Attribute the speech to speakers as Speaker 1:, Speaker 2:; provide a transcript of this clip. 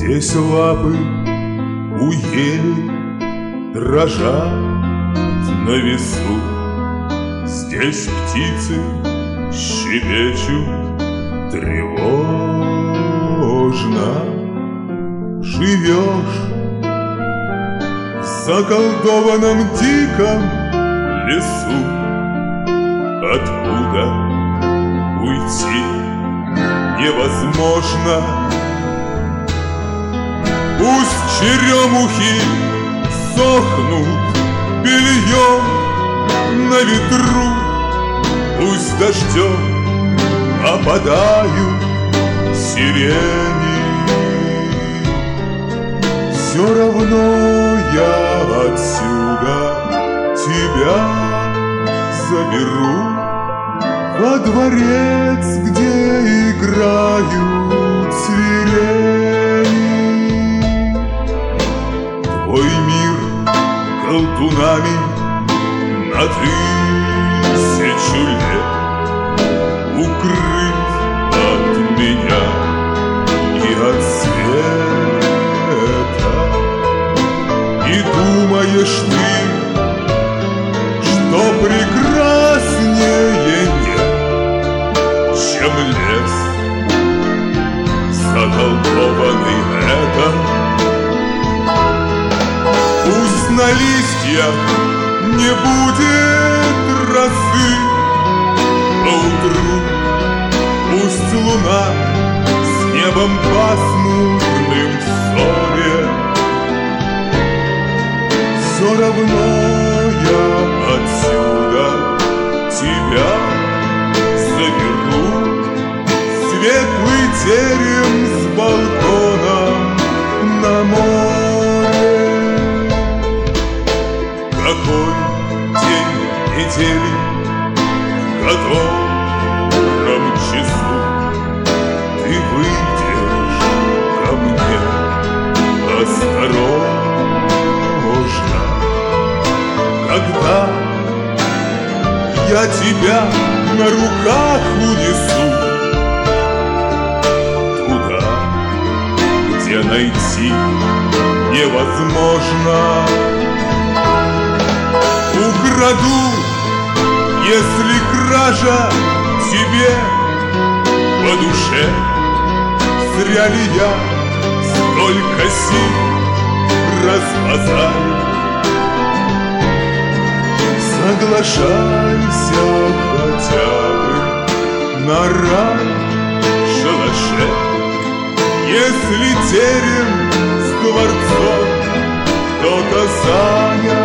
Speaker 1: Здесь лапы у ели дрожат на весу, здесь птицы щебечут тревожно. Живешь в заколдованном диком лесу, откуда уйти невозможно. Пусть черемухи сохнут бельем на ветру, пусть дождем опадают сирени. Все равно я отсюда тебя заберу во дворец, где играют свирели. Твой мир колдунами на 1000 лет укрыт от меня и от света. И думаешь ты, что прекраснее нет, чем лес заколдованный это? Пусть на листьях не будет росы поутру, пусть луна с небом пасмурным ссоре. Все равно я отсюда тебя заберу, светлый терем с балконом на море. Какой день недели, в котором часу ты выйдешь ко мне осторожно, когда я тебя на руках унесу туда, где найти невозможно. Украду, если кража тебе по душе. Зря ли я столько сил разбазарил? Соглашайся хотя бы на рай шалаше, если терем с дворцом кто-то занял.